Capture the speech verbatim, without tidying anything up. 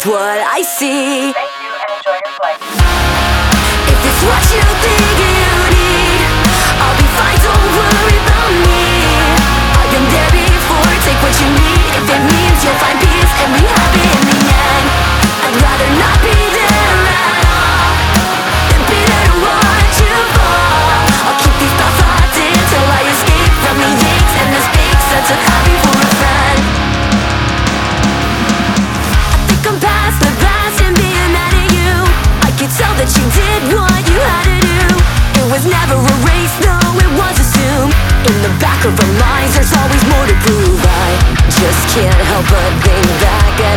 is what I see. Thank you and enjoy your flight. If it's what you think you need, I'll be fine, don't worry about me. I've been there before, take what you need. If it means you'll find peace and be happy in the end, I'd rather not be there at all than be there to watch you fall. I'll keep these thoughts locked in till I escape from the aches and this big sense of happy for a friend. I think I'm past the past and being mad at you. I could tell that you did what you had to do. It was never a race, no, it was assumed. In the back of our minds there's always more to prove. I just can't help but think back at